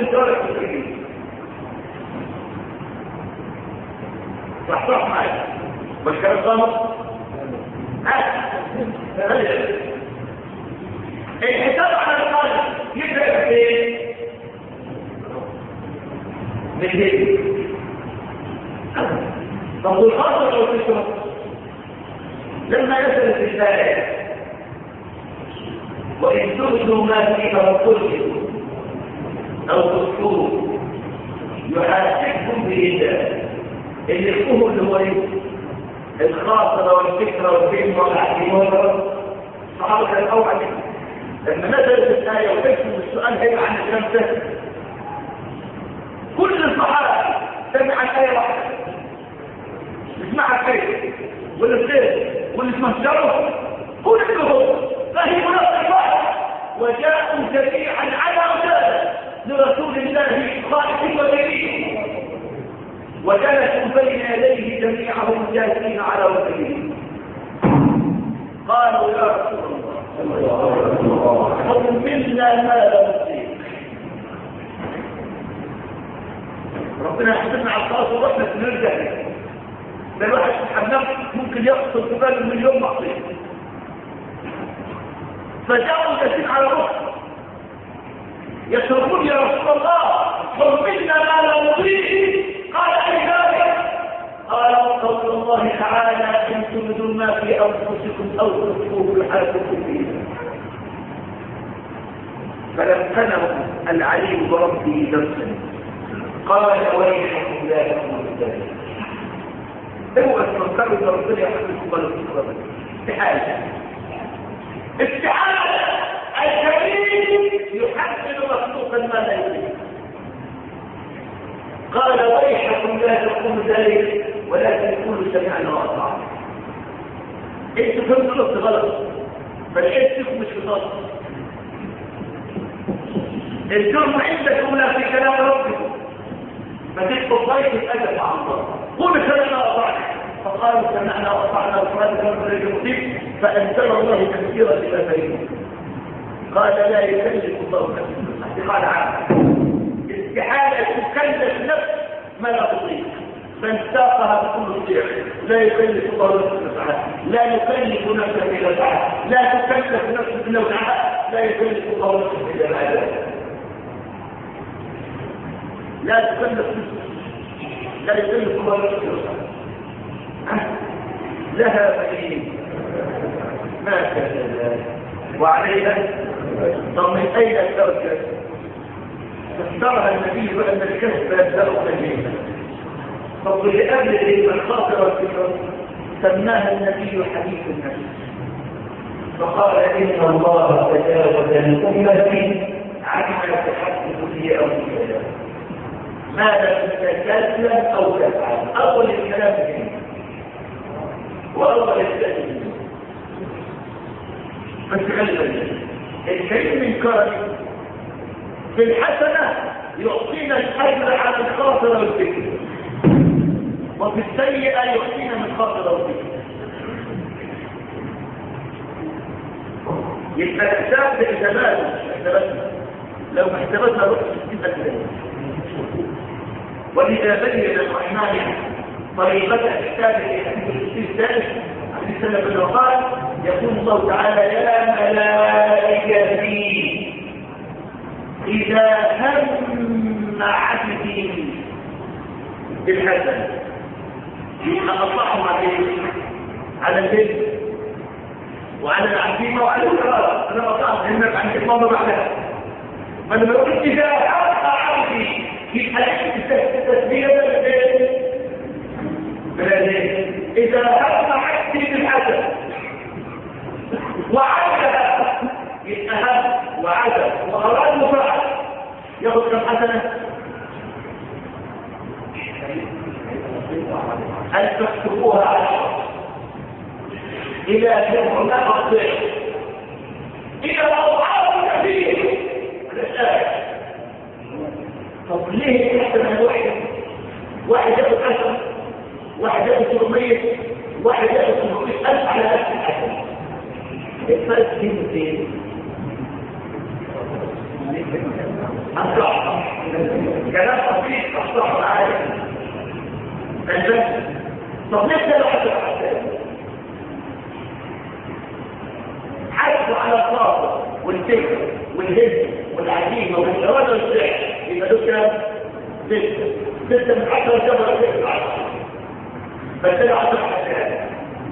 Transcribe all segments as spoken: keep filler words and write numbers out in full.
درجة التكليف. صح صح معايا والكلام صامت الحساب على القلب يبدأ بايه؟ بالهدي. طب والخاصة لو تشرب لما يصل الرسالة وإن تبدوا ما في توكلكم أو تخفوه يحاسبكم بإذن اللي يكون اللي هو ايه؟ الخاطرة والفكرة والفهم والعقيدة صحابة الأول لما نزلت الآية وتكتب السؤال هيبقى عن الشمس كل الصحابة سمع الآية واحدة اسمعها كيف والخير والمسجرة كلهم فهموا نفس الواحد وجاءوا جميعا على عدادة لرسول الله خالق وبريء وجلسوا بين يديه جميعهم جالسين على وجهه قالوا يا رسول الله خذ منا ما لم نصيب. ربنا يحسبنا على الخلاص ورحنا نرجع ده الواحد في الحمام ممكن يقصر في باله مليون معصيه فجاءوا جالسين على ركبه يصرخون يا رسول الله خذ منا ما لم نصيب. قال أي ذلك؟ قال قول الله تعالى إن تبدوا ما في أنفسكم أو تخفوه يحاسبكم به. فلقنه العليم بربه درسا قال ويحكم لا يكون ذلك. هو استنكروا ان ربنا يحكمكم ولا تكرموا استحاله استحاله الكريم يحكم مخلوقا ما لا يريد. قال ويحكم لا تكون ذلك ولكن كونوا سمعنا واطعنا. انتوا فهمتوا نص غلط فالحسكم مش في نص. الجرم عندكم لا في كلام ربكم فتبقوا ضيف الادب مع الله. قولوا سمعنا واطعنا فقالوا سمعنا واطعنا وقال ربنا يجيب فانزل الله تفسيرا لما بينهم. قال لا يكلف الله نفسا قال عنه استحالة تكلف نفس ما لا تطيق فانساقها بكل طيع. لا يكلف الله نفسا لا يكلف نفسا إلا سعها لا تكلف نفسا إلا وسعها لا يكلف الله نفسا إلا سعها لا تكلف نفسا لا يكلف الله نفسا إلا وسعها لها بنين ما كان وعليها طب من أين التركة فاختارها النبي بأن الكسب يبدأ تجريبا. طب لأجل الخاطر والفكرة سماها النبي حديث النبي فقال إن الله تجاوز لأمتي عما تحدث في أو الكلام ما لم تتكلم أو تفعل. أول الكلام منه وأول الكلام بس غالبا الكريم من كرم في الحسنة يعطينا الأجر على الخاطر والفكر وفي السيئة يعطينا من الخاطر والفكر. يبقى الحساب بإحتمال لو احتملنا رؤية ستين أجر ولذا بين الرحمن طريقة الحساب الستين الثالث عن السنة بالوقال يقول الله تعالى يا ملائكتي إذا هم عبدي بالحسن يبقى أطلعهم على البيت وعلى العزيمة وعلى الكرارة. أنا أطلعهم همك عن الإطلاق بعدها فلما يقول إذا هم عبدي يبقى التسبيح بالبيت إذا هم عبدي بالحسن وعدها يبقى هم وعدها وأراد مفاعل ياخذ كم حسنة؟ أن تحسبوها عشرة إلى سبعمائة ضعف إلى أضعاف كثيرة. الآية طب ليه حسنة واحدة؟ واحد ياخذ عشرة واحد ياخذ سبعمية واحد ياخذ سبعمية ألف على نفس الحسنة. الفرق فين فين؟ أنصح كلام خفيف اصلح معايا فانت طب ليه لو حد حاسب على الخاطر والفكر والهز والعزيمه والاراده والسعي يبقى دول كده ستة ستة من عشرة جبل ستة عشرة فالسنة عشرة حسنات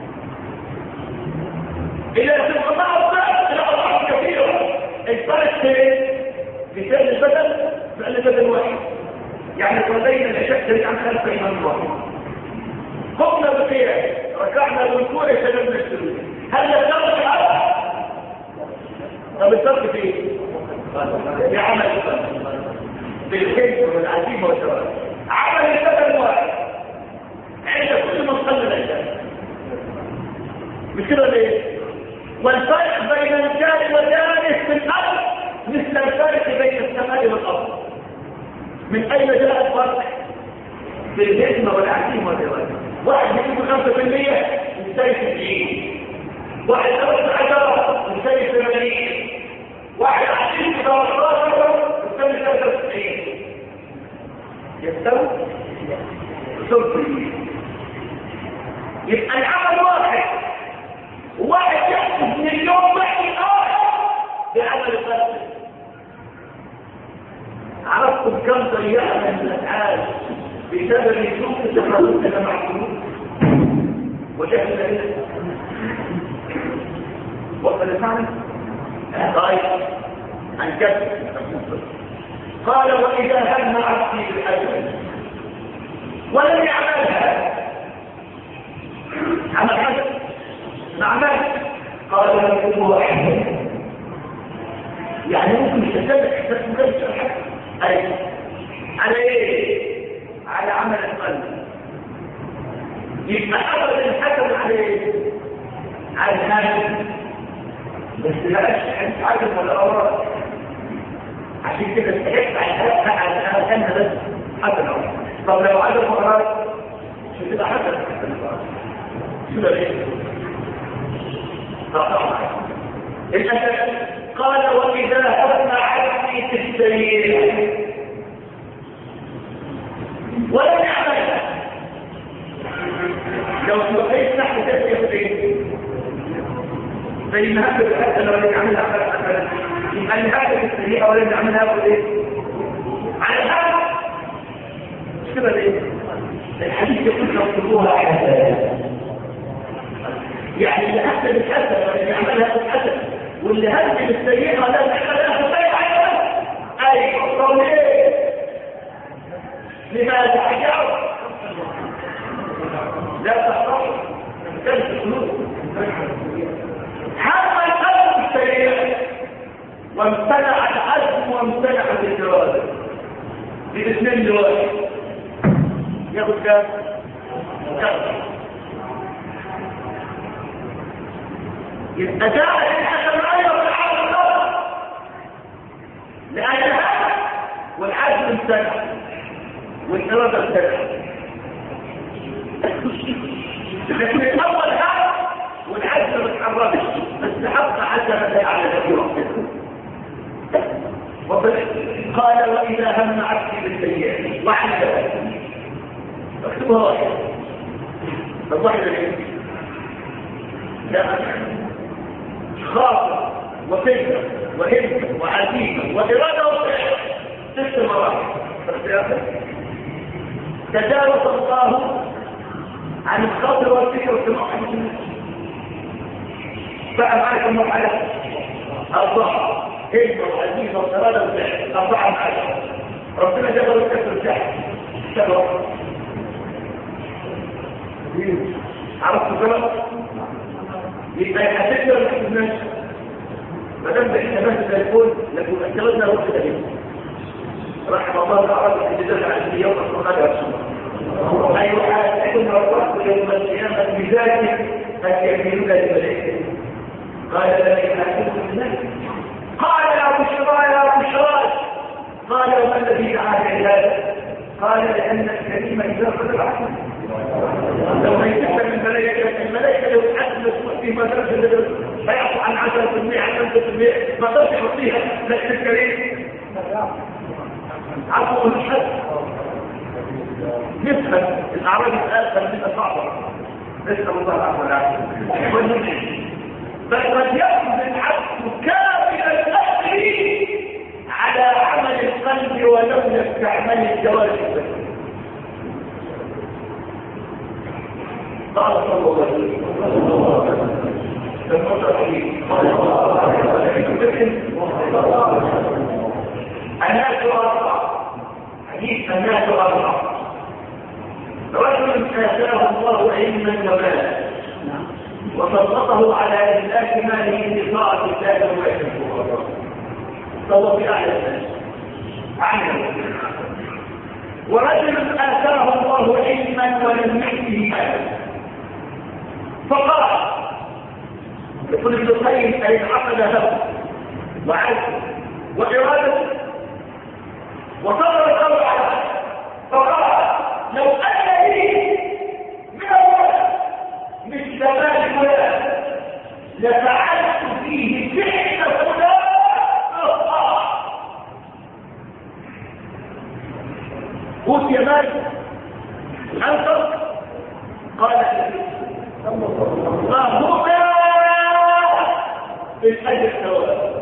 إذا تنقطع الضعف تلاقى ضعف كثيرة الفرق في فعل البدن فعل البدن واحد يعني صلينا العشاء عن خلف إمام واحد قمنا بقيام ركعنا بالركوع سجدنا السجود هل الفرق العدد؟ طب الفرق في ايه؟ في عمل البدن بالخير والعزيمة والشرائع عمل البدن واحد عند كل من صلى العشاء مش كده ليه؟ والفرق بين الجار والجالس في الأرض مثل الفرق بين السماء والأرض من أين جاء الفرق؟ بالهزمة والعزيمة والرواية واحد يجيب خمسة في المية يستوي سبعين واحد أربعة عشرة يستوي ثمانين واحد عشرين في ثلاثة يستوي ثلاثة وتسعين يستوي صفر يبقى العمل واحد واحد يحسب مليون واحد آخر بعمل الفرد عرفتم كم ضيعنا من الأفعال بسبب سوء تفاوتنا مع القلوب وجهلنا إليه وقد فعل طيب عن كذب قال وإذا هم عبدي بالأجل ولم يعملها عمل حاجة ما عملها قال لكم واحد يعني ممكن يتسابق احساس مكانش حاجة أي على ايه على عمل القلب يبقى أبدا الحكم على ايه على الهاجم بس لا أشحن عدم ولا أمر عشان كده استحق على الهاجم بس حتى لو طب لو عدم أمراض مش هتبقى حتى شو ده ليه الأسف قال وإذا هم عبدي في السرير ولم يعملها لو توقيت نحن تسير فيه زي ما هذا الحد لو يعملها أفضل يبقى اللي هذا في السرير ولم يعملها أقول إيه على هذا مش كده ليه الحديث يقول نصبوها حسنات يعني اللي أحسن الحسن واللي يعملها بالحسن واللي هدف السيئة لا تحملها بالسيئة أي قصر ليه لماذا تحجعوا لا تحرصوا كانت القلوب حتى القلب السيئة وامتنع العزم وامتنع الإرادة بالاثنين دلوقتي ياخد كام؟ كام يبقى جاء الحكم ايضا في العالم الأرض لأن هذا والعزم امتنع والإرادة امتنع لكن الأول هذا والعزم ما اتحركش بس حق عزم على الأجواء قال وإذا هم عبدي بالسيئة وعلى ذلك اكتبها واحد الواحد الايه لا خاطر وفكرة وهمة وعزيمة وإرادة وفعل ست مرات تجاوز الله عن الخاطر والفكرة والسماع بقى معك المرحلة أربعة همة وعزيمة وإرادة وفعل أربعة معك ربنا جبل الكسر الجحر سبب عرفت الكلام يبقى يحسسنا ولا يحسسناش ما دام احنا بس زي الفل لكن اختلفنا وقت ده رحم الله العرب اللي دخل على اليوم القرآن والسنة ايوه حاسكم ربكم يوم القيامة بذاته فيكملون لملائكته قال لا يحاسبكم الناس قال يا بشرى يا بشرى قال وما الذي دعاك لهذا قال لأن الكريم إذا قدر عنه لو هيتحدث الملائكة الملائكة لو تحدث في مدرسة فيعطوا عن عشرة بالمئة عن خمسة بالمئة ما ترجع فيها لكن الكريم عفوا الحد نفهم الأعراض الآن تبقى صعبة نسأل الله العفو والعافية بل قد يأخذ العبد كامل الأهل على عمل القلب ولم يستعمل الجوارح البشرية. قال صلى الله عليه وسلم الناس أربعة حديث الناس أربعة رجل آتاه الله علما ومالا وسلطه على إملاك ماله بطاعة الله ويحبه فهو في أعلى الناس عنه. ورجل آتاه الله علما ولم يؤته مالا فقال يقول ابن القيم أي عقد له وعزم وإرادة وصبر القول على فقال لو أن لي من الولد مثل مال فلان لفعلت فيه فعل فلان قلت يا مال أنصر قال ما هو بالأجل سواء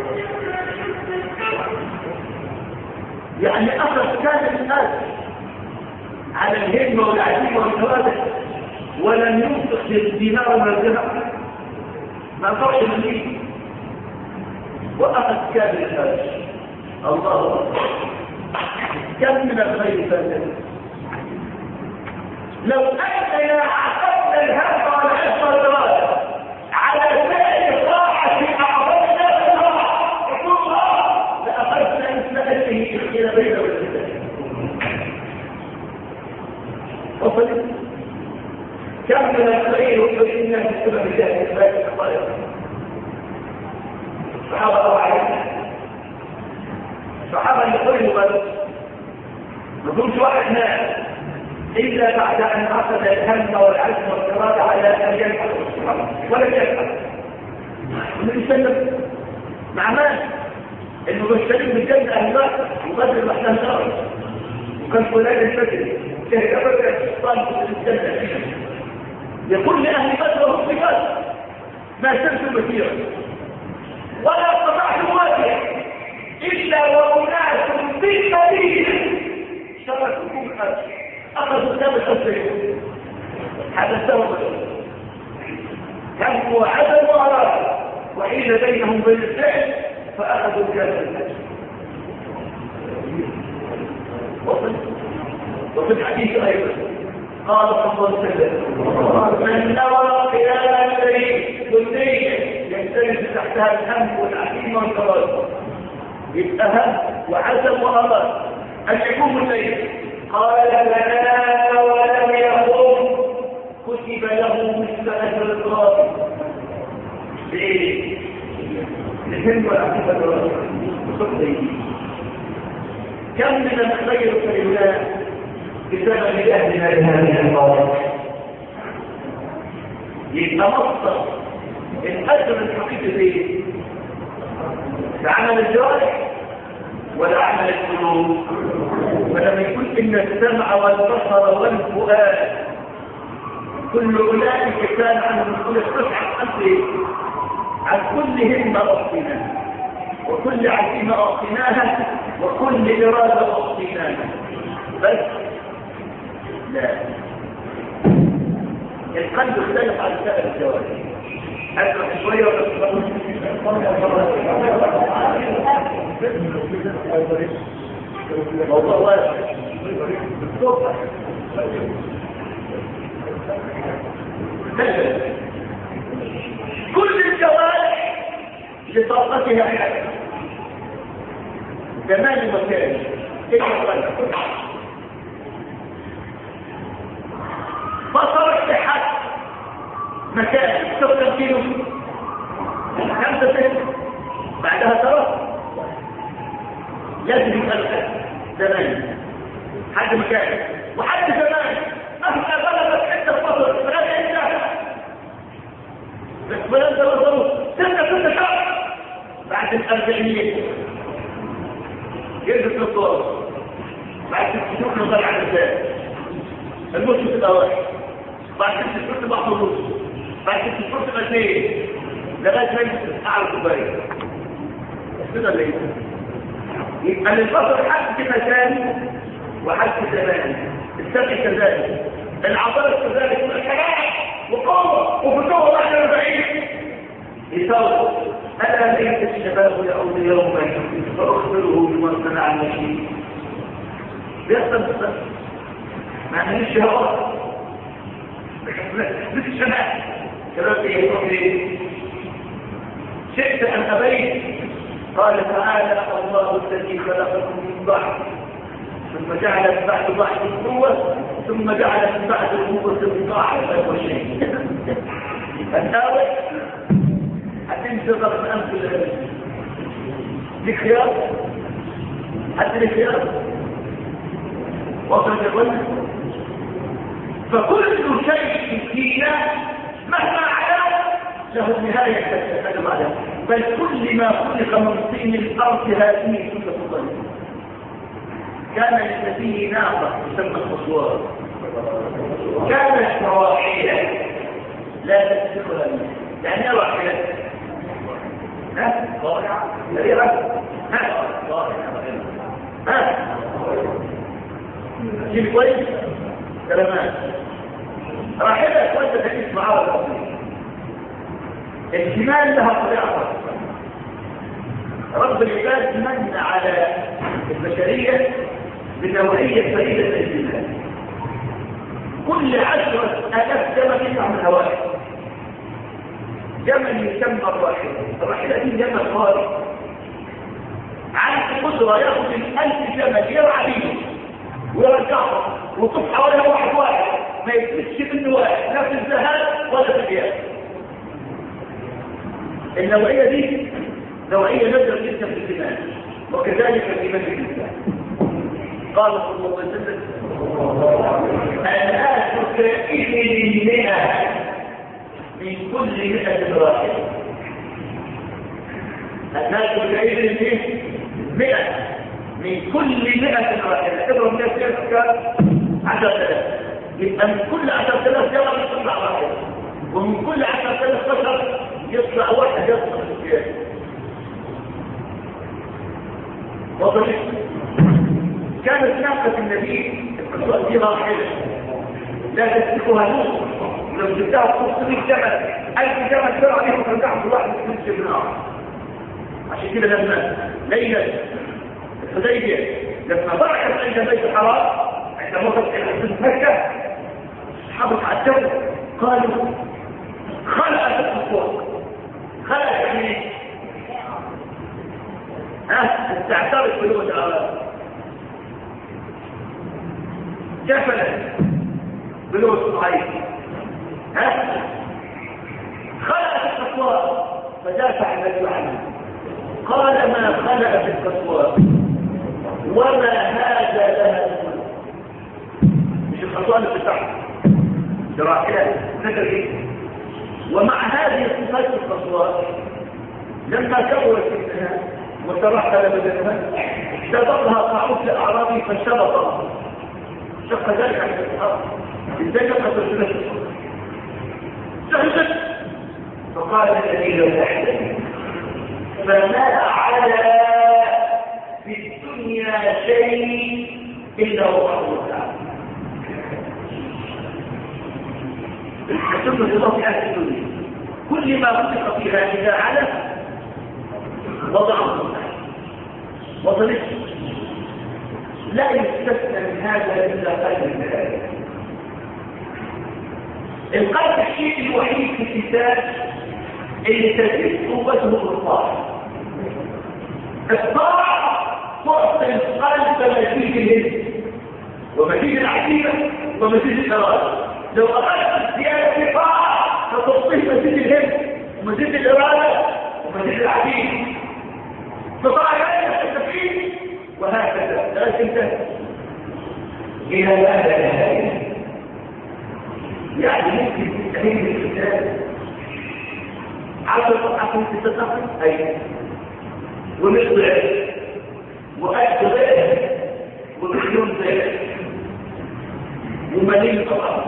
يعني أخذ كان الناس على الهمة والعزيمة والإرادة ولم ينفق الدينار والدرهم ما فرش منه وأخذ كان الناس الله أكبر كم من الخير فاتن لو أننا عقدنا الهم والعزة والإرادة على فعل طاعة أعظمنا بالطاعة وكل الله لأخذنا إسماءته إلى بين والكتاب وصلت كم من الخير وإنا في السبب الله إثبات الخير صحابة الله عليهم صحابة يقولوا بس ما كنتش واحد ناس إلا بعد أن أخذ الهم والعزم والإرادة على أن يفعل ولم يفعل النبي صلى الله عليه وسلم مع مال إنه بيشترك بالجنة أهلاك وقدر محسن شرط وكان فلان الفجر شهد أبدا الشيطان في الجنة يقول لأهل بدر وهم في بدر ما سمت مسيرا ولا استطعت واجه إلا وأناس بالمدينة شركوكم الأرض أخذوا كتاب الحسين حدثوا هم وعدم وأراد وحيل بينهم بالفعل فأخذوا كتاب الحسين وفي الحديث أيضا قال صلى الله عليه وسلم من نوى قيام الليل والليل يندرج تحتها الهم والعزيمة والكرامة يبقى هم وعزم وأراد أن يقوم الليل قال لنا ولم يقوم كتب له مثل أجر القاضي ليه؟ الهم والعزيمة والكرامة كم من الخير في الله بسبب أهلنا لهذه المواقف يبقى مصدر الأجر الحقيقي فيه لعمل الجوارح ولا عمل القلوب ولما يكون إن السمع والبصر والفؤاد كل أولئك كان عنه كل الصفحة عن قلبه عن كل همة أخذناها وكل عزيمة أخذناها وكل إرادة أخذناها بس لا القلب اختلف عن سائر الجوارح أدرك شوية ولا موضوع واسع بالصوت كل الجوارح لطاقتها حاجة زمان ومكان كيف القلب بصرك لحد مكان تقدر كيلو خمسة سنة بعدها ترى لازم يبقى زمان حد مكان وحد زمان مهما بلغت حتة بصر فلا انت بس بلا انت بصره ستة ستة شهر بعد الأربعينية يجب الصور تفضل على الإنسان المسلم تبقى واحد، بعد ست شهور تبقى حروس، بعد ست شهور تبقى اثنين، لغاية ما يمسك أعلى كوباية كده اللي يبقى للبصر حد مكان وحد زمان، السمع كذلك، العضلة كذلك، والحياة وقوة وفتوة واحدة وبعيد يساوي. ألا ليس الشباب يعود يوما فأخبره بما صنع المشي بيحصل بس ما عنديش شهوات مش الشباب شباب ايه يروح ليه شئت أن أبيت قال تعالى الله الذي خلقكم من ضعف ثم جعل من بعد ضعف قوة ثم جعل من بعد قوة ضعف وشيء الأول هتنسى ضرب أنف الأمس دي خيار حتى دي خيار وصلت يقولنا فكل شيء فينا مهما على له نهاية هذا بعدها بل كل ما خلق من طين الأرض هذه كل فضل كان للنبي ناقة تسمى الخصوار كانت رواحلة لا تدخلها منه يعني ايه رواحلة؟ ها؟ ضارعة؟ مريرة؟ ها؟ ضارعة ها؟ شيء كويس؟ كلمات راحلة كويسة تكيس معارض الأصلية الجمال لها طبيعة رب العباد من على البشرية بنوعية فريدة الجمال كل عشرة آلاف جمل يطلع من هوائي جمل يسمى الراحلة الراحلة دي جمل خارق عن قدرة ياخد الألف جمل يرعى بيه ويرجعه ويطوف حواليها واحد واحد ما يفتش منه واحد لا في الذهاب ولا في الإياب النوعية دي نوعية نادرة جدا في الإيمان وكذلك الإيمان بالإنسان قال صلى الله عليه وسلم الناس كائن مئة من كل مئة راحل الناس كائن مئة من كل مئة راحل اضرب الناس يذكر عشرة آلاف يبقى من كل عشرة آلاف جبل يطلع راحل ومن كل عشرة آلاف بشر يطلع واحد يطلع في السياسة وضعت كانت ناقة النبي القصوى دي راحلة لا تسلكها نوم لو جبتها خمسمائة جمل ألف جمل ترى عليهم فرجعهم في واحد من الجبناء عشان كده لما ليلة الحديبية لما بركت عند بيت الحرام عندما وصلت إلى مكة أصحابك عجبوا قالوا خلقت الخطوة خلقت يعني ها استعترف بلغة العرب جفلت بلغة الصعيد ها خلقت الخطوة فدافع النبي عنه قال ما خلقت الخطوة وما هذا لها الملك مش الخطوة اللي بتاعها دراكات ذكر ايه ومع هذه الصفات الخطوات لما كبرت ابنها وترحل بدنها سبقها قاعود لاعرابي فشبطها شق ذلك عن الصحابه ازاي نقص الثلاث سهلت فقال الذي لو تحتمل فما على في الدنيا شيء الا الله تعالى ثم اضافه اهل الدنيا كل ما خلق فيها اذا على وضعه وضعه لا يستثنى من هذا الا قلب الملائكه القلب الشيء الوحيد في الكتاب اللي تزيد قوته بالطاعه الطاعه تعطي القلب مزيد الهند ومزيد العقيده ومزيد الاراده لو اخذت زياده في طاعه فتعطيه مزيد الهند ومزيد الاراده ومزيد العقيده فطاعه التفكير وهكذا لا تنتهي الى هذا النهايه يعني ممكن تستهين الكتاب عشر صفحات ممكن تتقل ايضا ونص ذلك وألف ذلك ومليون ذلك ثمانين طبعا،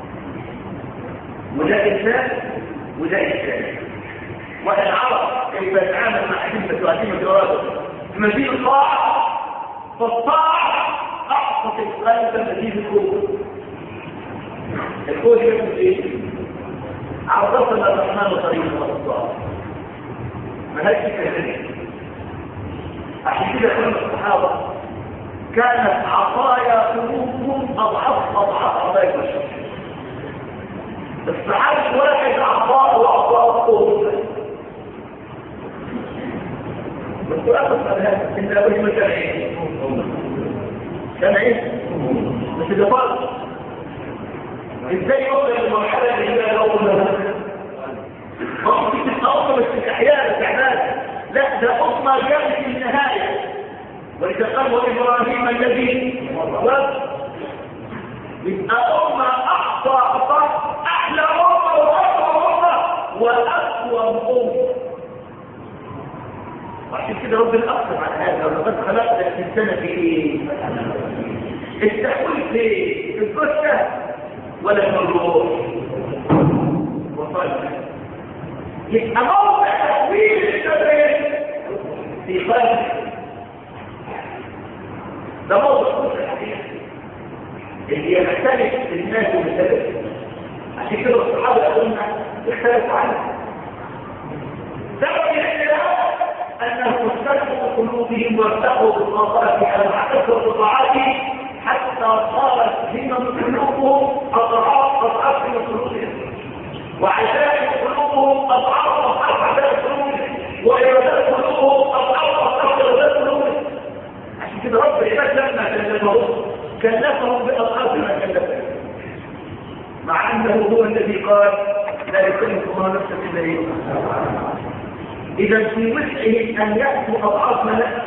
وده إنسان وده إنسان. وإن عرف كيف يتعامل مع أدلة وأدلة إرادة مزيد الطاعة، فالطاعة أعطت القلب مزيد القوة. القوة يقول إيه؟ عرفنا الرحمن طريقة الطاعة منهج كذلك. عشان كده كل الصحابة كانت عطايا قلوبهم أضعاف أضعاف عطايا البشر. الصحابة واحد عطاء وعطاء قوة. بس أخذ هذا إن أول ما كان إيه؟ كان إيه؟ بس ده فرق. إزاي يوصل للمرحلة اللي هي الأول منها؟ ممكن تتأخر بس أحيانا تعبان. لا، ده أمة جاءت في النهاية. ولذا قال إبراهيم الذي وقت يبقى أمة أحصى أحصى أحلى أمة وأقوى أمة وأقوى أمة. وعشان كده رب الأقصر على هذا ولقد خلقت الإنسان في إيه؟ التحويل في في الجثة ولا في الروح؟ وصلت يبقى موضع تحويل الشباب في قلب. ده موضوع اللي يختلف الناس بسبب. عشان كده الصحابه قالوا اختلفوا عنه. سبب الاختلاف انهم استرقوا قلوبهم وارتقوا بالنظره على حقيقه الطاعات حتى صارت همم قلوبهم اضعاف اضعاف من قلوبهم، وعزائم قلوبهم اضعاف اضعاف عزائم قلوبهم، وارادات قلوبهم اضعاف اضعاف ارادات قلوبهم. عشان كده رب العباد لما كلفهم كلفهم باضعاف ما كلفهم، مع انه هو الذي قال لا يكلف الله نفسا الا وسعها. اذا في وسعه ان ياتوا اضعاف ما نفسه،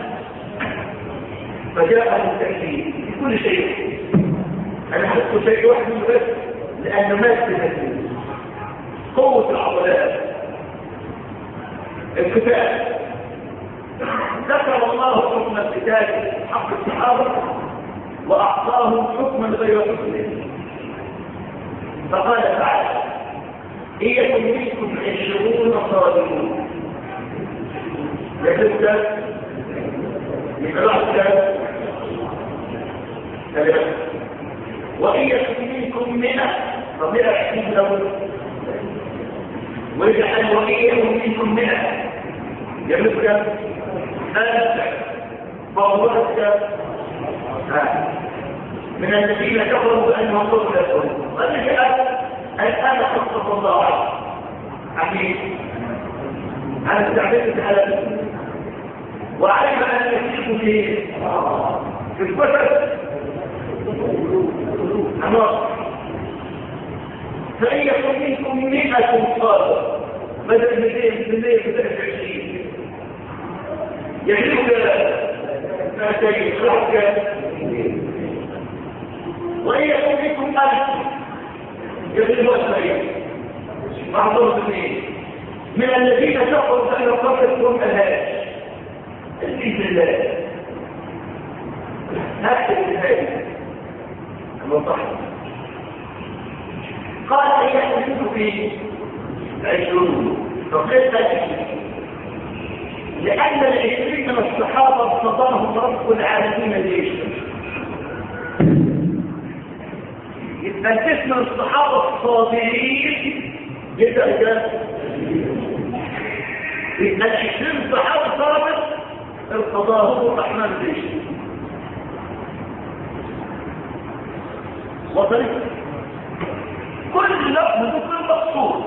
فجاء التأكيد في كل شيء. انا حدثت شيء واحد بس لان ما استفدت قوة العضلات. القتال ذكر الله حكم القتال حق الصحابة وأعطاهم حكما غير حكمه، فقال تعالى إن يكن منكم عشرون صابرون يكتب يقرأ ثلاثة، وإن يكن منكم مئة فمئة عشرين لهم، ويجعل وإيهم منكم مئة يملك ألف فوضعك من الذين كفروا بأنهم قلوا لكم ورجع الآن خصف الله عميد على التعبير على وعلم أن يكتب في في الكتب أمر. فإن يكن منكم مئة صابر بدل مئتين بالمئة بدل عشرين يجب مئتين صحك، وإن يكن منكم ألف يجب أسرين معظم اثنين من الذين كفروا بأن قتلتهم الهاج بإذن الله هكذا الهاج المنطحن. قال أن يحدثوا في العشرون فقلت لأن العشرين من الصحابة اصطدمهم رب العالمين ليش يبقى اسم الصحابة الصابرين جدا جدا. يبقى العشرين صحابة صابر ارتضاهم الرحمن ليش وطريق كل لفظ كل مقصود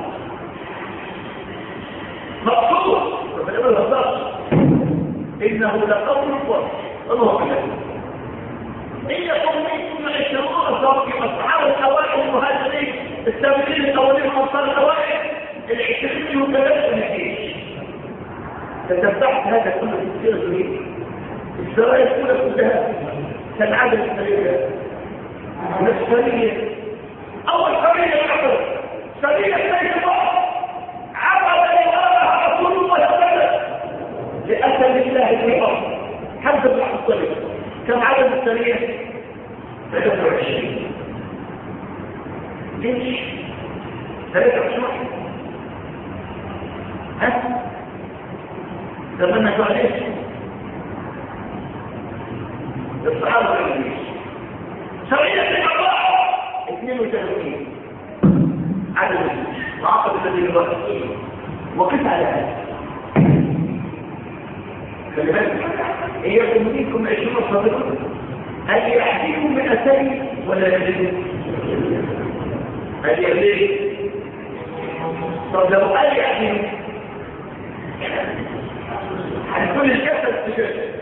مقصود إنه لقول الفرق الله أكبر. إن يكون منكم عشرون صابرين أصحاب الأوائل المهاجرين السابقين الأولين والأنصار الأوائل العشرين منهم ثلاثة نتيجة. تتبعت هذا كله في السيرة الجديدة السرايا كلها كلها كان عدد السرية السرية أول سرية العقل سرية سيد الله عبد الله رسول الله صلى الله عليه وسلم لأسل الله في الأرض حمد الله الصليب. كم عدد السرية؟ ثلاثة وعشرين. ليش؟ ثلاثة عشر ها؟ زماننا جوع ليش؟ الصحابة قالوا ليش؟ سبعين في الأربعة اثنين وثلاثين عدد الجيش وعقد الذي يبقى وقف على هذا خلي بالك هي منكم عشرون صديقا هل يحديكم من أسالي ولا يجب؟ هل يجب؟ طب لو قال يحديكم هنكون الجسد بجسد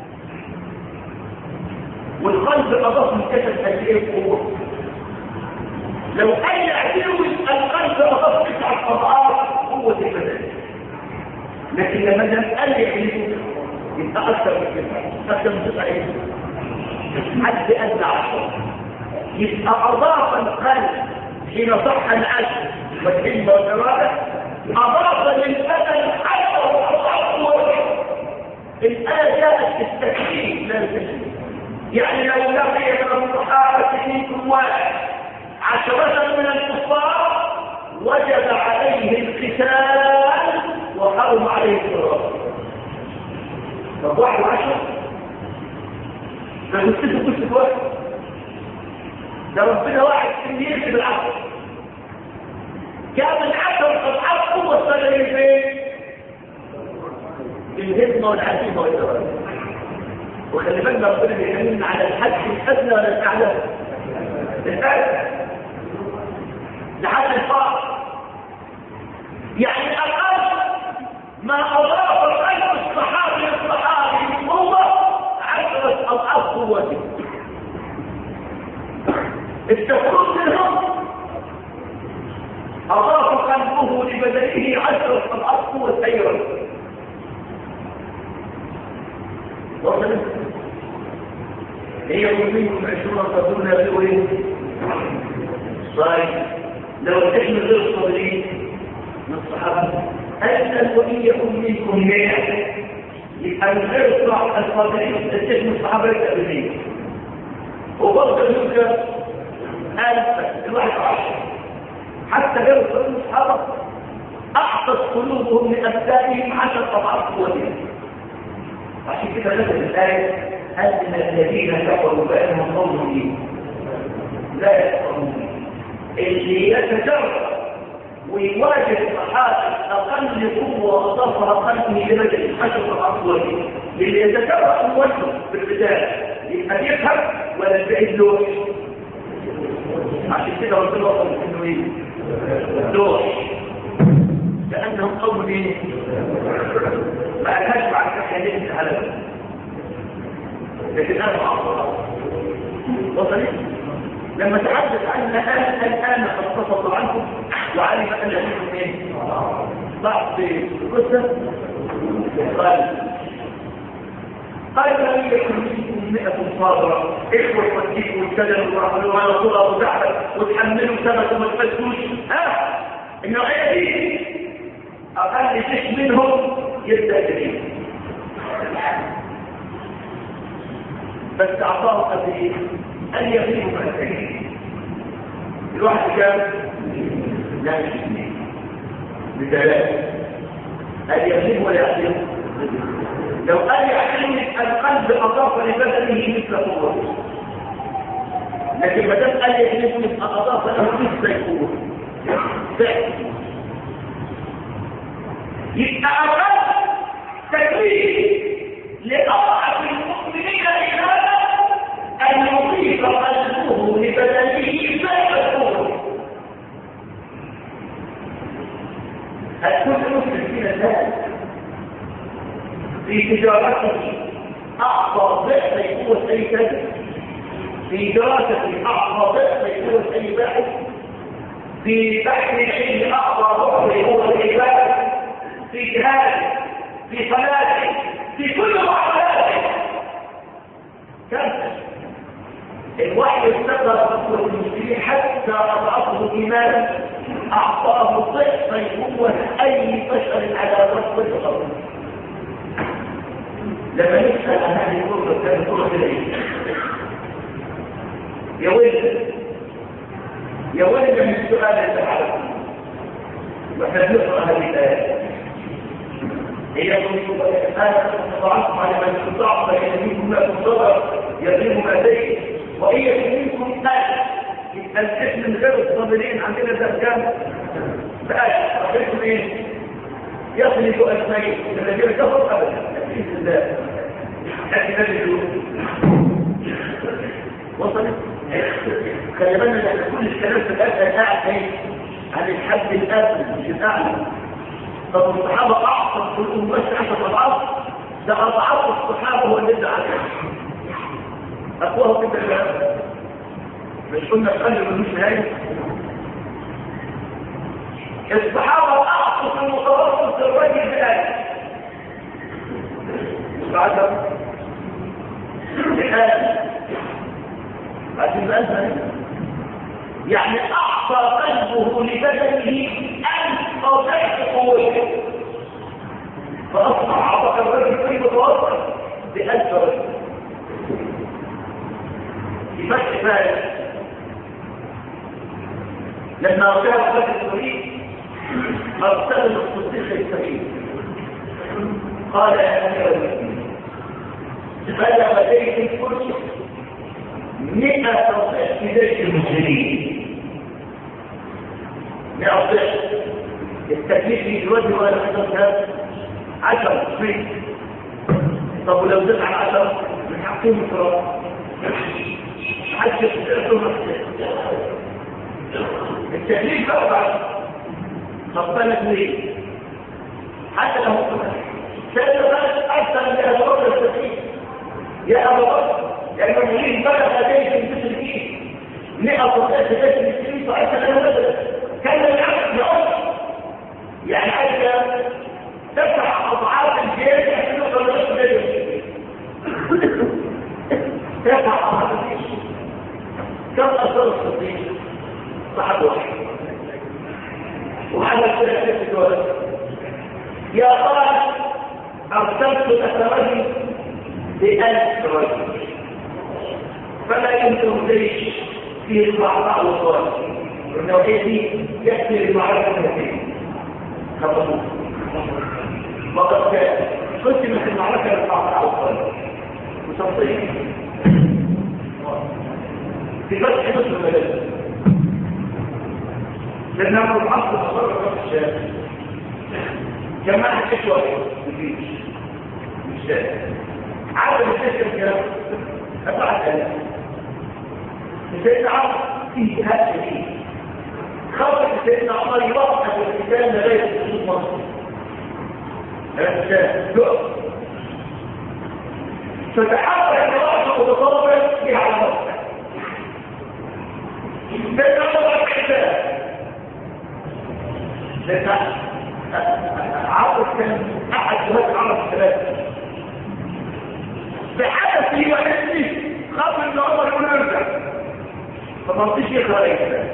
والقلب أضاف الجسد قد ايه قوة لو قال يحديكم القلب أضاف تسعة أضعاف قوة البدن لكن لما دام قال يحديكم يبقى أكثر من كده أكثر من تسعة ايه حد أدنى عشر يبقى أضاف القلب حين صح العشر والحلم والإرادة أضاف للبدن حتى وأضاف قوته الآية جاءت التكليف لا التكليف يعني لو لقي من الصحابة منكم واحد عشرة من الكفار وجب عليه القتال وحرم عليه الفرار طب واحد وعشرة ده مستفى كل واحد ده ربنا واحد اللي يكتب العصر كان العشر اضعاف قوه الصدريه فين؟ الهمه والعزيمه والاراده وخلي بالنا ربنا بيكلمنا على الحد الادنى ولا الاعلى؟ الادنى لحد الفقر يعني الاقل ما اضاف القلب الصحابي للصحابي من قوه عشرة أضعاف قوته التفرد منهم أضاف قلبه لبدنه عشرة أضعاف قوة أيضا وصلت هي منكم عشرون تقولون بأولين صحيح لو تحمل غير الصابرين من الصحابة أجل وإيكم منكم مئة يبقى من غير الصابرين تحمل الصحابة التابعين وبرضه يمكن ألف الواحد عشر حتى غير الصحابة أعطت قلوبهم لأبدائهم عشر أضعاف قوتهم عشان كده نزل الآية أن الذين كفروا بأنهم قوم لا يفقهون اللي يتجرد ويواجه الصحابة أقل قوة أضافها قلبه لمجد عشر أضعاف قوته اللي يتجرد قوته بالبداية يبقى يفهم ولا البعيد لوح عشان كده ربنا وصل انه ايه لوح لانهم قوم ايه ما لهاش بعد كده على لكن انا معصر وصلت لما تحدث عن الان الان خصصت عنكم وعلم ان فيكم ايه ضعف القصه قال قال لن يكن منكم مئة صابرة اخوة وتجيبوا الكلم ورحملوا على طول أبو زعبل وتحملوا سمك وما تفتوش ها النوعية دي أقل شيء منهم يبدأ جديد بس أعطاه قد إيه أن يغيبوا مأسين الواحد كان لا يشتني بثلاثة أن يغيبوا ولا يغيبوا لو قال يحلم القلب أضاف لبدنه مثل قوته لكن ما دام قال يحلم يبقى أضاف له مثل قوته فعلا يبقى أقل تكليف لأضعف المؤمنين إيمانا أن يضيف قلبه لبدنه مثل قوته الكل مسلم فينا ذلك في تجارته أعطى ضعف قوة أي كذب في دراسته أعطى ضعف قوة أي باحث في بحث العلم أعطى ضعف قوة أي باحث في جهاده في صلاته في كل معاملاته كم الوحي استقر قوة المسلمين حتى أضعفه إيمانا أعطاه ضعف قوة أي بشر على وجه الأرض لما نسأل عن هذه القرة كانت قرة العيد يا ولد يا ولد من السؤال اللي تعرفه واحنا نقرا هذه الايه هي تقول انا ضعفت على من استطاع فيهديكم لا تصدر يظلم ماتين وان يكن منكم آية الاسم من غير الصابرين عندنا ده كام بآية رحلتم ايه يصلح أسمائي الذين كفروا أبدا بإذن الله لكن نجدوا وصلت خلي بالنا ان كل الكلام في الآية قاعد ايه عن الحد الآخر مش الأعلى طب الصحابة أعصر في الأمة عشر أضعاف ده أضعاف الصحابة هو اللي ادعى عليه أقواه كده الآن مش قلنا القلب ملوش نهاية الصحابة أعصر في المتوسط الرجل بآية بعدها الآية بعدين بأنها يعني أعطى قلبه لبدنه أن أضعف قوته فأصبح عطاك الرجل في متوسط بألف رجل في فتح فارس لما رجع فتح الطريق أرسل الصديق السبيل قال يا أمير المؤمنين بلغ لديك الكرسي مئة ضعف جيش المسلمين مئة ضعف التكليف في الوجه ولا حدثها عشرة مئة طب ولو زاد عن عشرة من حقهم التراب حتى تسعتهم التكليف بقى بعد خطانك ليه حتى لو سيدنا بلد أكثر من أبو بكر الصديق يا أبو بكر يعني المسلمين بلغ لديك المسلمين مئة ضعف جيش المسلمين فأكثر لهم بدلا كان العكس يعود يعني عايز تدفع أضعاف الجيش عشان يوصل لنصف جيش تدفع أضعاف الجيش كم أثر الصديق صحب واحد وعلى الثلاثة الدولة يا قال أرسلت أسرائيل بألف رجل فلا يمكن جيش فيه المعركة والصلاة النوعية دي يكفي المعركة النتيجة خبطوه وقد كان قسمت المعركة للمعركة والصلاة وتنطيق في فتح نصف المدى لأنها في العصر تصرف في الشارع جماعة كشوة مفيش مش شارع عدد الشاشة الكلام أطلع الكلام سيدنا عمر فيه هذا شديد خلق سيدنا عمر يوقف القتال لغاية خصوص مصر هذا الشارع يقف فتحرك رأسه وتصرف فيه على مصر سيدنا عمر القتال لأن عمر كان أحد جهات العرب الثلاثة بحدث لي وحدث خاف ان عمر يقول ارجع فما رضيش يخرج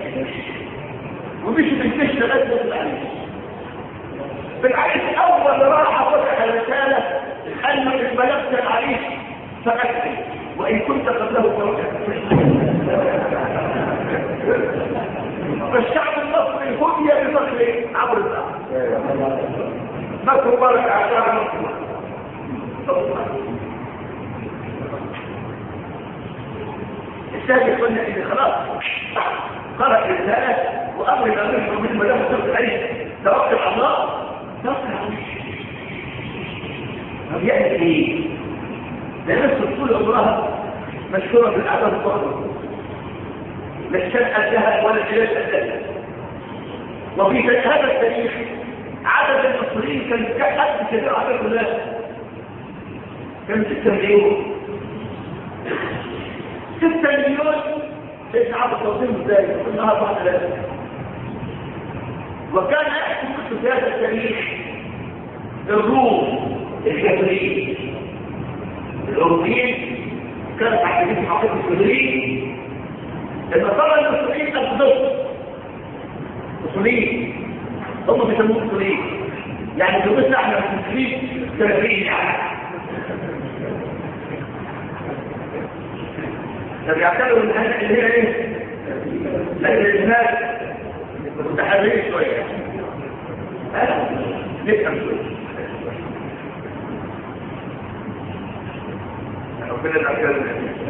ومشي بالجيش لغايه ما العريش بالعريش اول راح فتح رساله ان ان بلغت العريش فاكتب وان كنت قبله توجه فالشعب المصري هدي بفخر عبر الزمن مكر بركه عشان مصر الثاني قلنا إذا خلاص خرج الرسالة وأمر الأمير من مدام صرت العيش توقف الله توقف العيش طب يعني إيه؟ ده نفس الطول عمرها مشهورة بالأعداد الضخمة لا الشام أدها ولا الجلال أدها وفي هذا التاريخ عدد المصريين كان كأحد كثير عدد كلها كان ستة مليون ستة مليون ليس عبد التوصيل ازاي كلها أربعة ثلاثة وكان يحكم في هذا التاريخ الروم الكافرين الأوروبيين كانت عايزين حقيقة الكافرين لما طلع المسلمين أصدقوا مسلمين هم بيسموه مسلمين يعني لو بس احنا مسلمين كافرين يعني طب يعتبروا ان هذا اللي هي ايه لكن الناس متحررين شويه ها نفهم شويه ربنا يعافينا.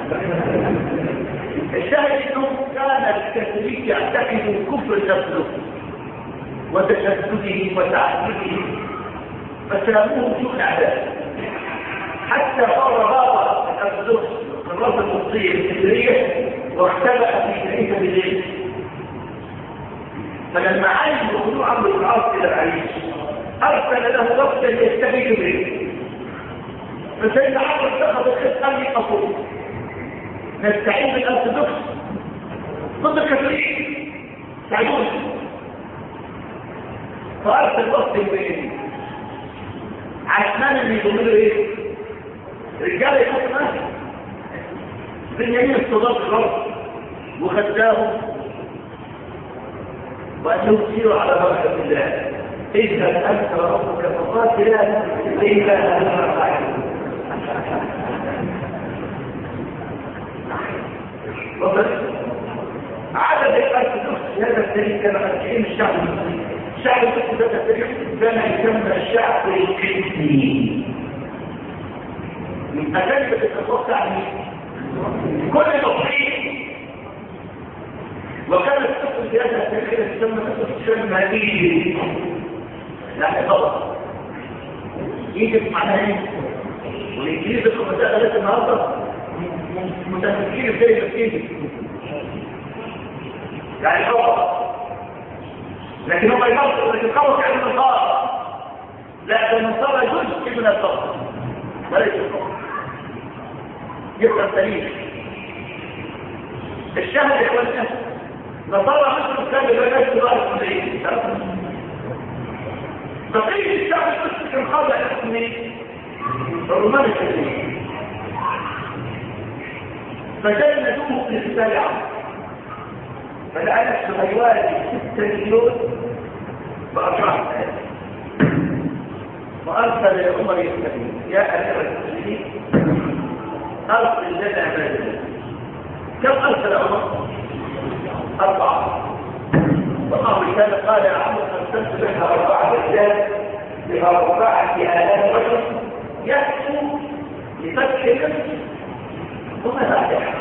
الشاهد انه كان الكاثوليك يعتقد كفر الاسلوب وتشدده وتعدده فسلاموه سوء الاعداء حتى صار بابا الاسلوب الرابطه المصريه الاسريه واختبأ في كنيسه الليل. فلما علم بخضوع عمرو بن العاص الى العريش ارسل له وفدا يستفيد به. فسيدنا عمرو اتخذ الخط قال لي اقول نستعين بالارثوذكس ضد الكاثوليك ساعدوني. فارسل وفد بين عثمان اللي يضمنوا ايه؟ رجاله يحطوا ناس بنيامين استضاف الارض وخداهم وانهم سيروا على بركه الله. اذهب انت وربك فقاتلا الا انا قاعد. عدد الارثوذكس هذا التاريخ كان أربعين الشعب المصري. الشعب المصري ده التاريخ كان يسمى الشعب القبطي. من أجانب التفوق يعني كل المصريين. وكانت قصة في هذا التاريخ تسمى قصة شمالية. يعني غلط. يجب معناها ايه؟ والانجليز الخمساء ثلاثة النهارده متفكين ازاي تفكير يعني غلط. لكن هم يفكروا لكن خلص يعني النصارى. لا ده النصارى جزء من الفقر وليس الفقر. يبقى التاريخ الشهر يا اخواننا نصارى مصر كان ببلاش دولار سبعين. بقيه الشعب المصري كان خاضع اسمه الرومان الكاثوليك. فجلدوه في السابعه فلقى نفسه هيوازي ستة مليون بأربعة آلاف. وأرسل لعمر يستفيد يا أمير المسلمين أرسل لنا ماذا. كم أرسل عمر؟ أربعة. والله كان قال يا عمر أرسلت لها أربعة رجال بأربعة آلاف رجل يأتوا لفتح مصر ثم فتح.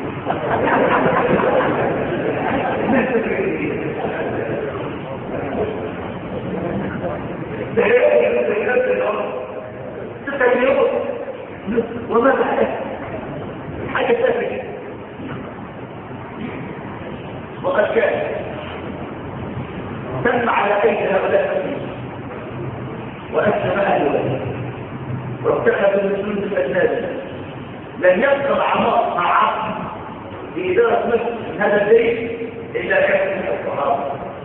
وما بعد حاجة تافهة. وقد كان تم على أيدي هؤلاء وأسلم أهله واتخذوا المسلمين بالأجناد. لم يبقى مع مصر مع عصر في إدارة مصر من هذا البيت إلا كان من الصحابة.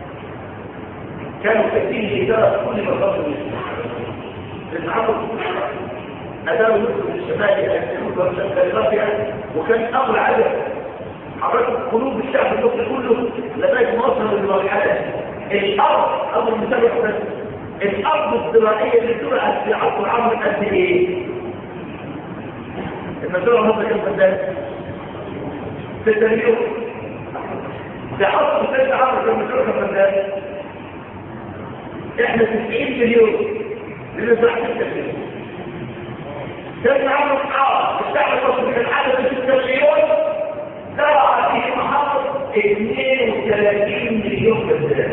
كانوا كثيرين إدارة كل مصادر المسلمين. العصر أداروا مصر الشمالي الأسلوب والشمالي وكان أول عدد حركوا قلوب الشعب المصري كله لغاية ما وصلوا للمرحلة. الأرض أول مسابق بس الأرض الزراعية اللي زرعت في عصر عمرو قد إيه؟ المزرعة مصر كم فدان؟ ستة مليون. في عصر سيدنا عمرو كم مزرعة كم فدان؟ احنا تسعين مليون بنزرع ستة مليون. سيدنا عمرو قال الشعب المصري كان عدد ستة مليون زرع فيه محافظ اثنين وثلاثين مليون فدان.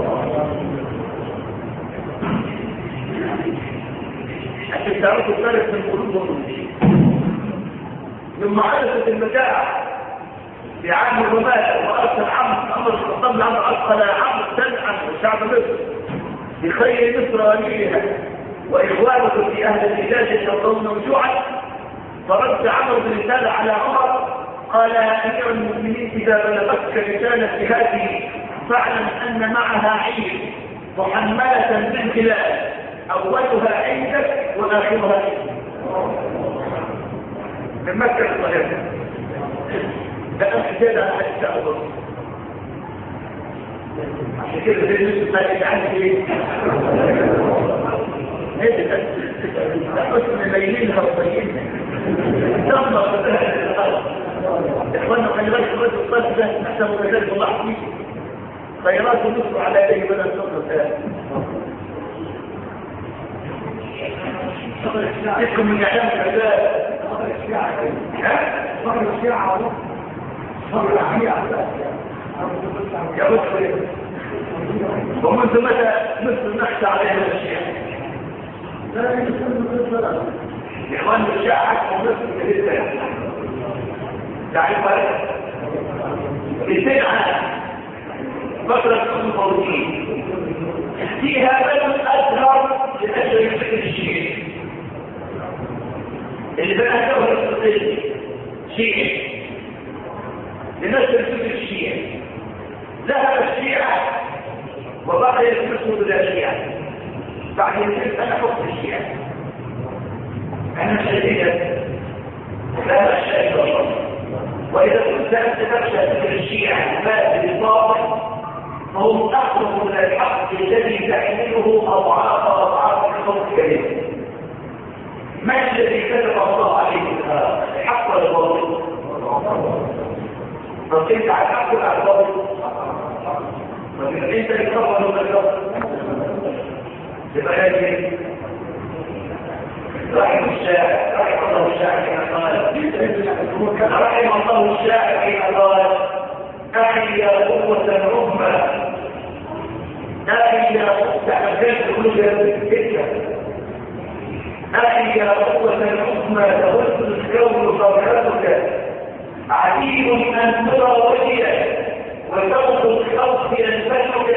عشان تعرفوا الفرق من قلوبهم لما حدثت المجاعة في عام الرمال وأرسل عمرو عمرو بن الخطاب لعمرو أرسل عمرو سمعا وشعب مصر بخير مصر وليها وإخوانه في أهل البلاد يشربون جوعا. فرد عمرو برسالة على عمر قال يا أمير المؤمنين إذا بلغتك رسالة هذه فاعلم أن معها عير محملة بالبلاد أولها عندك وآخرها عندك. من مكة الصغيرة ده أحجاد على حد الشعب. عشان كده زي نسو ما يتعلم ايه هذه ده حسن الليلين هربيين تمضى إخوانا خلي بالك الرجل الطرف ده نحسب كذلك الله فيه خيرات مصر على يديه بدل الفقر الثاني تلكم من اعلام العباد فقر الشيعة فقر الشيعة فقر الشيعة يا بطل ومنذ متى مثل نخشى عليها الشيعة لا يمكن مثل إخوان الشيعة حكموا مثل كذلك تعرف هذا بسنعة فترة المفروضين فيها بدل أزهر لأجل الفكر الشيعي اللي بقى دولة الاقتصادية شيعي لنشر الفكر الشيعي ذهب الشيعة وبقي يتمسوا بلا شيعة بعد يمكن أنا حكم الشيعة أنا شديدا لا أخشى إلا الله وإذا كنت أنت تخشى فكر الشيعة الفاسد الباطل فهم أقرب من الحق الذي تحمله أضعاف أضعاف الخوف كريم ما الذي كتب الله عليه الحق والباطل فكنت على الحق وعلى الباطل فكنت أنت يكفر من الكفر يبقى هذه رحم الشاعر رحم الله الشاعر كما قال رحم الله الشاعر كما قال أخي يا قوة العظمى أخي يا تحدثت كل الفكرة أخي يا قوة العظمى تغسل الكون صبرتك عجيب أن ترى وجهك وتوض الخلق ينفتك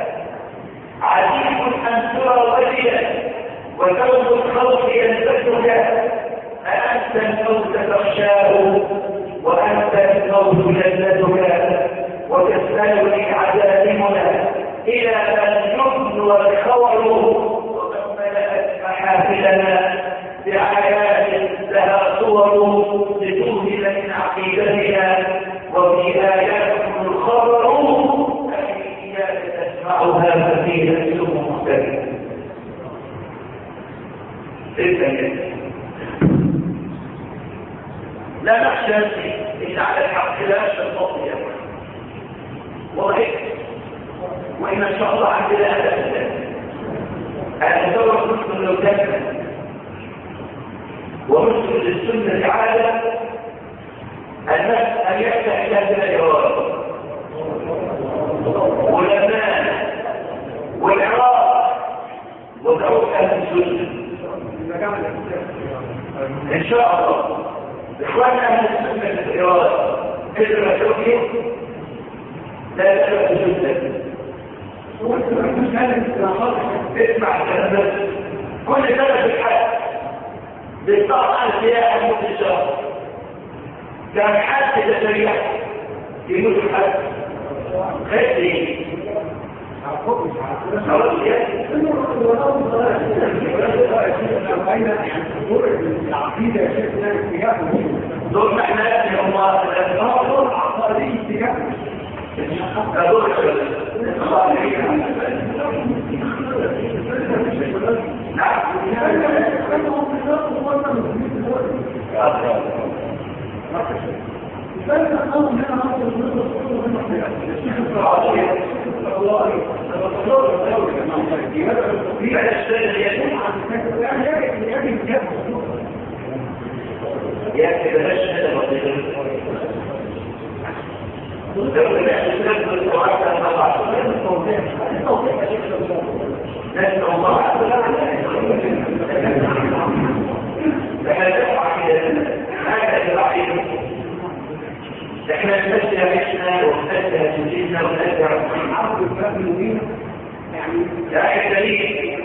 عجيب أن ترى وجهك وتوض الخلق ينفتك أأنت الموت تخشاه وأنت الموت جنتك وتسألني عزائمنا إلى أن يبدو الخور وقد ملأت محافلنا بحياة لها صور لتوهل من عقيدتنا وفي آياتكم الخبر فإياك تسمعها ففيها سلوك مختلف. لا نخشى إن على الحق لا نخشى الباطل وضحك وإن شاء الله عندنا هذا الدورة مسلم لو تكمل ومسلم للسنة عادة الناس أن يفتح هذه الإرادة والأمان والعراق ودعوة أهل السنة إن شاء الله إخواننا أهل السنة في الإرادة كثيرا شوكي لا يتبقى جدا اسمع الكلام كل سنة في الحج بالطاقة السياحة يموت الشهر كان حد تسريح يموت الحج خير ايه دول محنات يا الله دول عقاري اتجاه دول احنا نمشي عيشنا ونمشي سجلنا ونمشي عرض الفهم المبين يعني يا اخي دليل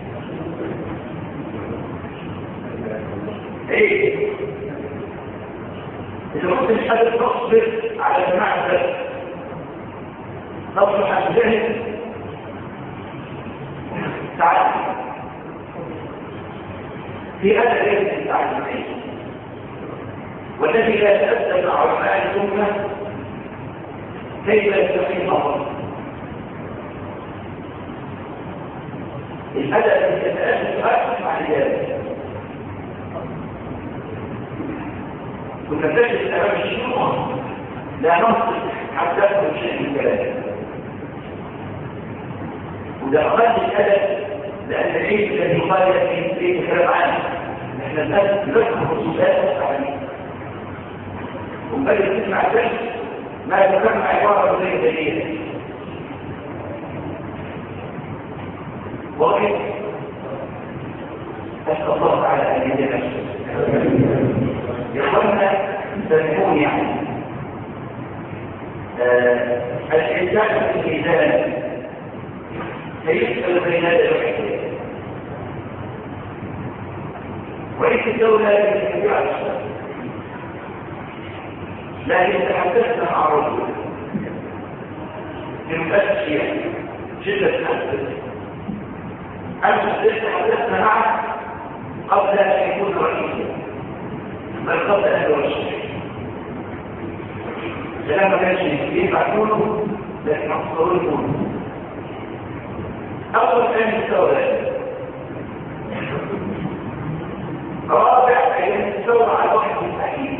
ايه اذا كنت مش قادر تصبر على جماعه الناس تصبر على الجهل تعال في هذا الليل التعليم والذي لا يتأثر مع علماء الأمة كيف يستقيم أمره الأدب الذي يتأثر أكثر مع ذلك كنا نجد أمام الشيوخ لا ننصف حتى تكون شيء من كلامه. وده أقل الأدب، لأن العيد الذي يقال فيه في كلام عنه نحن الآن نذكر خصوصات التعليم ومبالغ تسمع الدرس ما ذكرنا عبارة غير دليل وغير أسأل الله تعالى أن يهدينا يا إخوانا سنكون يعني الإنسان في الميزان سيسأل بين هذا الوحيد وليس الدولة يستطيع الشيء لكن تحدثنا مع الرجل في مسألة الشيء جدا تحدث أنت تحدثنا معه قبل أن يكون رئيسا بل قبل أن يرشح كلام ما كانش يفعلونه لكن مقصورونه أول كان يستوى ذلك رابع أن يستوى على واحد من التحليل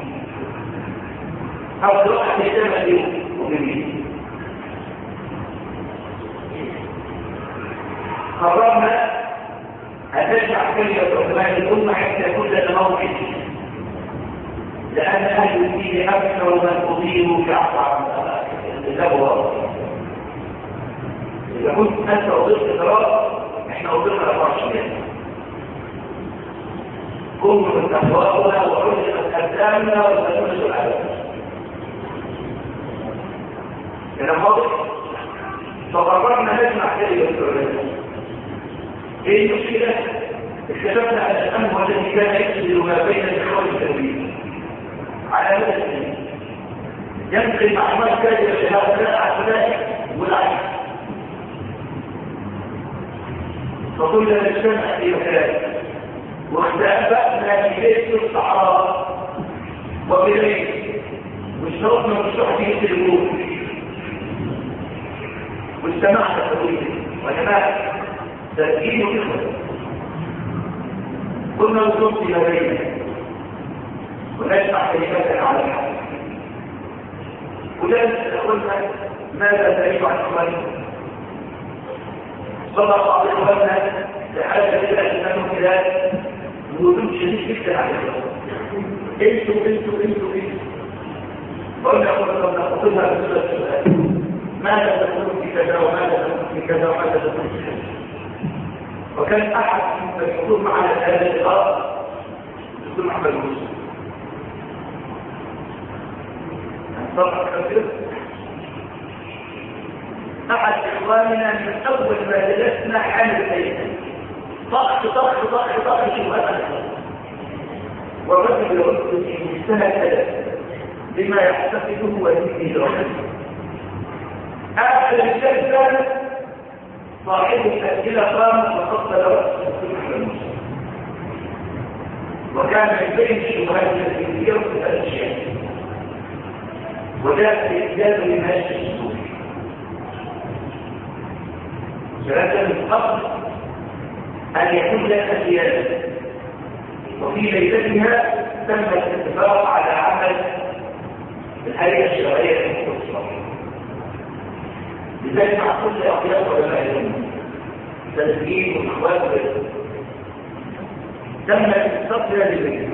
أو واحد يتم اليوم ومنين قررنا أن نجمع كلمة علماء الأمة حتى يكون لنا موقف لأن أهل الدين أكثر من أضيروا في عصر الكتاب والله إذا كنت أنت أضير قراءة إحنا أضيرنا أربع شهور كنت من تقوانا وعلقت أبداننا وستنجز العالم كلام واضح فقررنا نجمع كلمة العلماء ايه المشكلة؟ اكتشفنا ان الامر الذي كان يفصل ما بين الاخوان التنبيه على مدى السنين ينقل معلومات كاذبة لهؤلاء اعتداء والعكس فكلنا نجتمع في مكان واختلفنا في بيت الصحراء وبليل واشتركنا بالشرح في التليفون واستمعنا تقريبا وجماعه تأكيد الإخوة كنا نصوص لدينا ونجمع كلمات على الحق ولذلك قلنا ماذا تريد عن إخواننا صدق بعض إخواننا لحاجة إلى أنه كذا وجود شديد جدا على الإخوة انتوا انتوا انتوا انتوا قلنا قلنا ناخذها بصورة السؤال ماذا تقول في كذا وماذا تقول في كذا وماذا تقول في كذا وكان أحد من الحضور معنا هذا اللقاء الدكتور محمد المسلم طبعا كثير أحد إخواننا من أول ما جلسنا حامل سيئا طاقة طاقة طاقة طاقة شبهات والرجل يقول في سنة ثلاث بما يحتفظه ويجب إدراكه آخر الجلسة صاحب الأسئلة قام وقصد رأس الدكتور المسلم وكان من بين الشبهات التي كثيرة في الأشياء وجاء في إجابة لمنهج الصوفي ثلاثة من قبل أن يكون لك زيادة وفي ليلتها تم الاتفاق على عمل الهيئة الشرعية المختصة لذلك مع كل أقياس علماء الأمة تسجيل وإخوات وغيره تم الاتصال للبيت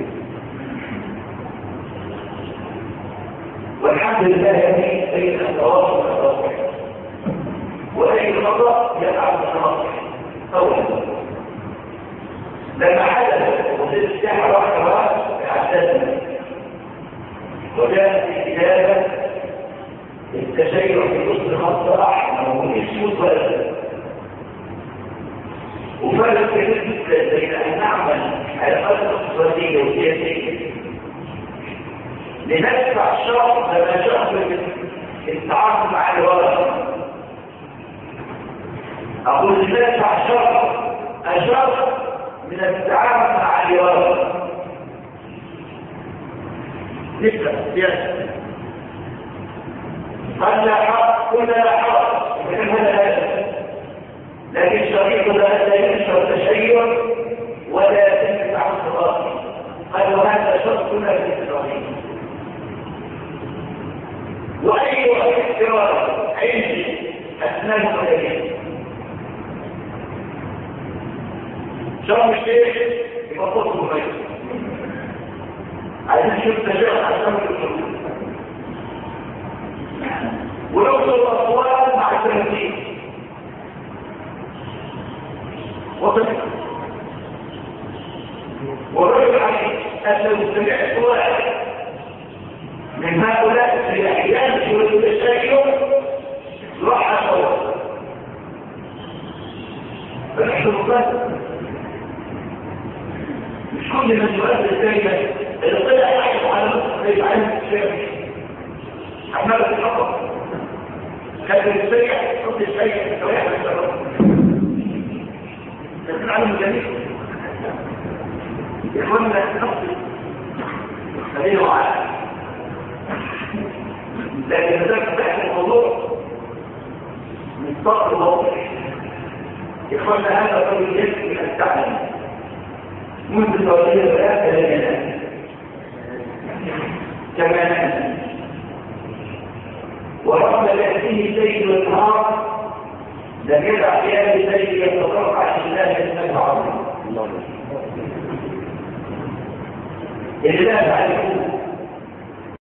والحمد لله يهدي بين التواصل والتواصل وأي خطأ يقع بالتواصل أولا لما حدث وصلت الساحة واحدة واحدة اعتدنا وجاءت الإجابة التشيع في وسط خط أحمر ومسود ولا وفرق كبير جدا بين أن نعمل علاقات اقتصادية وسياسية لندفع الشرط لما شرط التعاطي مع الورق أقول لندفع الشرط أشرط من التعامل مع الورق نبدأ سياسة قد لا حق كل لا حق لكن هذا هذا لكن شريط لا ينشر تشيع ولا ينفع الصراط قالوا هذا شرطنا في الإسرائيل وأي اختراع عندي أسنان قليلة شرم الشيخ يبقى فوق مغير عايزين نشوف تشغل أسنان الشغل ولو صلوا أطوال مع التنسيق وصل ورجع أن لو سمعت واحد من هؤلاء في الأحيان والتشيع راح أصور فنحن نقدر مش كل من يؤدي الكلمة اللي طلع يحكم على نصف زي عين الشامل عمال تتحقق كان السيح تحط الشيء ويحب الشرط لكن علم جميل إخواننا نقصد خلينا معاه لكن ذلك تحت الموضوع من صقر موضوع إخواننا هذا الرجل يجب أن تعلم منذ توجيه الآن لا ينام كما نام ورغم يأتيه سيد النهار لم يدع في هذه سيد يتطرق عن الله يسمى عظيم الله تعالى